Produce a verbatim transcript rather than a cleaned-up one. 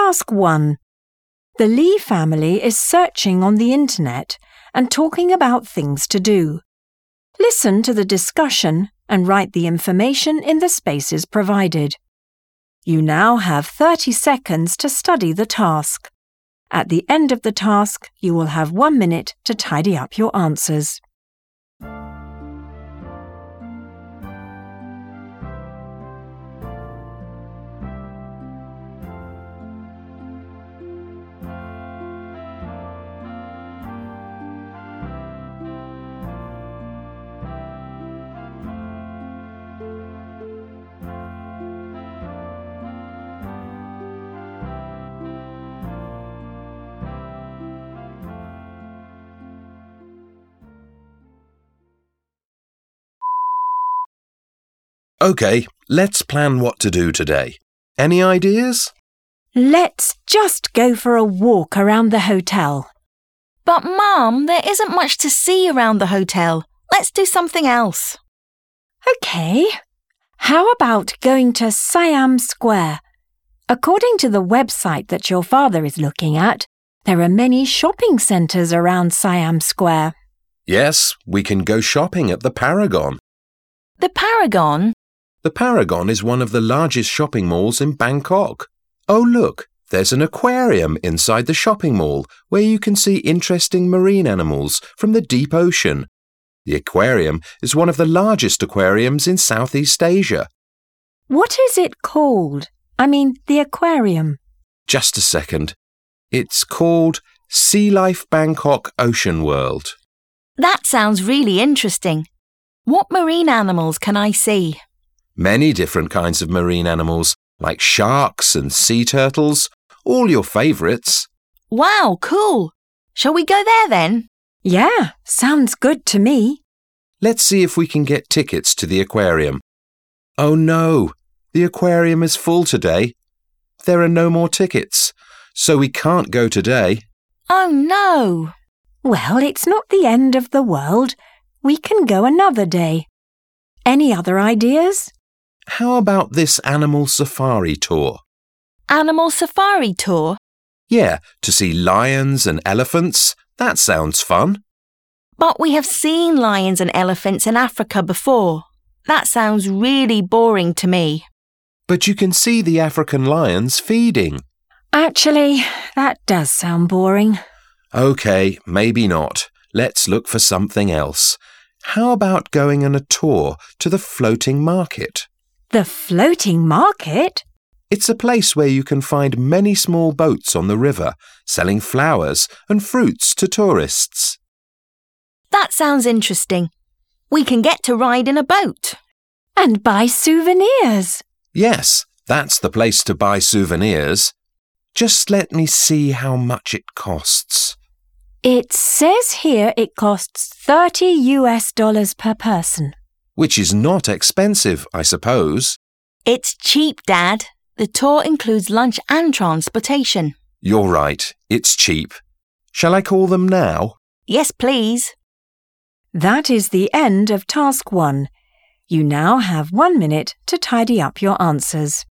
Task one. The Lee family is searching on the internet and talking about things to do. Listen to the discussion and write the information in the spaces provided. You now have thirty seconds to study the task. At the end of the task, you will have one minute to tidy up your answers. OK, let's plan what to do today. Any ideas? Let's just go for a walk around the hotel. But, Mum, there isn't much to see around the hotel. Let's do something else. OK. How about going to Siam Square? According to the website that your father is looking at, there are many shopping centres around Siam Square. Yes, we can go shopping at the Paragon. The Paragon? The Paragon is one of the largest shopping malls in Bangkok. Oh, look, there's an aquarium inside the shopping mall where you can see interesting marine animals from the deep ocean. The aquarium is one of the largest aquariums in Southeast Asia. What is it called? I mean, the aquarium. Just a second. It's called Sea Life Bangkok Ocean World. That sounds really interesting. What marine animals can I see? Many different kinds of marine animals, like sharks and sea turtles, all your favourites. Wow, cool. Shall we go there then? Yeah, sounds good to me. Let's see if we can get tickets to the aquarium. Oh no, the aquarium is full today. There are no more tickets, so we can't go today. Oh no. Well, it's not the end of the world. We can go another day. Any other ideas? How about this animal safari tour? Animal safari tour? Yeah, to see lions and elephants. That sounds fun. But we have seen lions and elephants in Africa before. That sounds really boring to me. But you can see the African lions feeding. Actually, that does sound boring. OK, maybe not. Let's look for something else. How about going on a tour to the floating market? The floating market? It's a place where you can find many small boats on the river, selling flowers and fruits to tourists. That sounds interesting. We can get to ride in a boat. And buy souvenirs. Yes, that's the place to buy souvenirs. Just let me see how much it costs. It says here it costs thirty US dollars per person. Which is not expensive, I suppose. It's cheap, Dad. The tour includes lunch and transportation. You're right, it's cheap. Shall I call them now? Yes, please. That is the end of task one. You now have one minute to tidy up your answers.